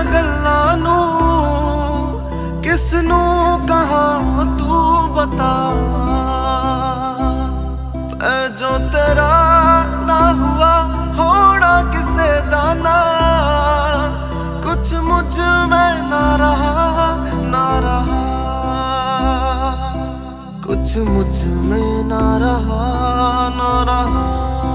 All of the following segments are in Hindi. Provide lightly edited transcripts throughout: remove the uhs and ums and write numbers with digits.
गल्लां नू किसनू कहा तू बता। जो तेरा ना हुआ होना किसे दाना, कुछ मुझ में ना रहा ना रहा, कुछ मुझ में ना रहा ना रहा।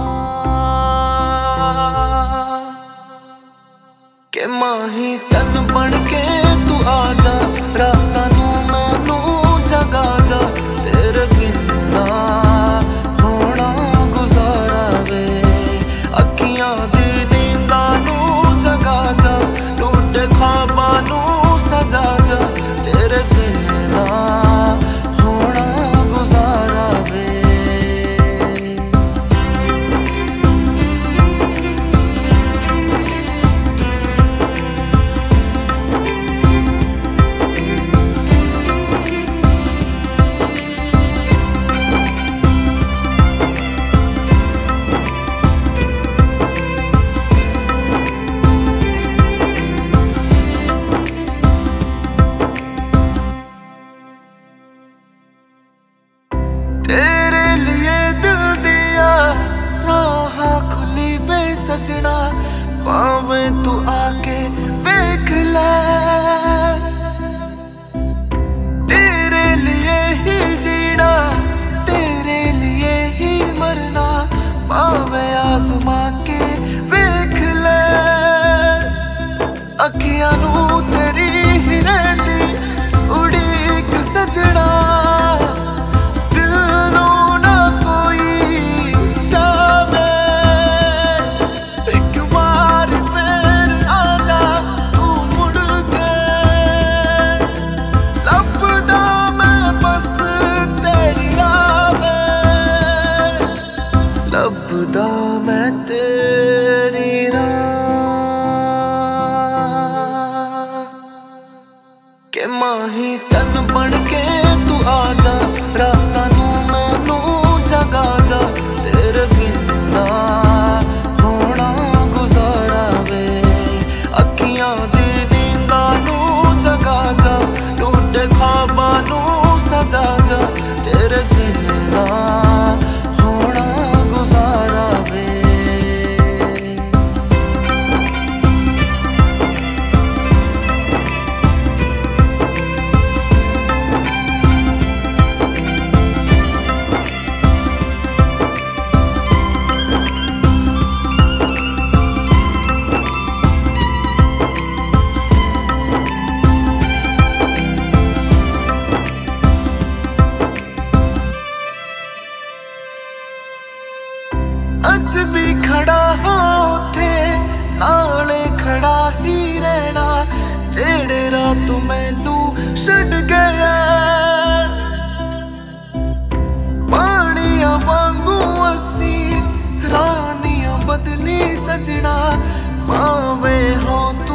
के माही तन बन के तू आजा, रात नू मैनू जगा जा। तेरे बिना होना गुजारा वे, अखियां दी नींदा नू जगा जा। टूटे ख्वाबां नू सजा जा, तेरे बिना होना गुजारा वे। तेरे लिए दिल दिया राह खुली वे सजना, पावे तू आके वेख ले। तेरे लिए ही जीना, तेरे लिए ही मरना, पावे आज़मा के वेख ले। अखियां नू तेरी ही रहती उड़ीक सजना, लभदा मैं तेरी राह। के माही तन बन के तू आजा, रात नू मैनू जगा जा। तेरे बिना होना गुजारा वे, अखियां दी नींदा नू जगा जा। टूटे ख्वाबां नू सजा जा, तेरे बिना अज भी खड़ा हो थे नाले खड़ा ही रहना। जेड़े रात मैनू छड़ गया, पानिया वांगू असी रानियां बदली सजना। मावे हो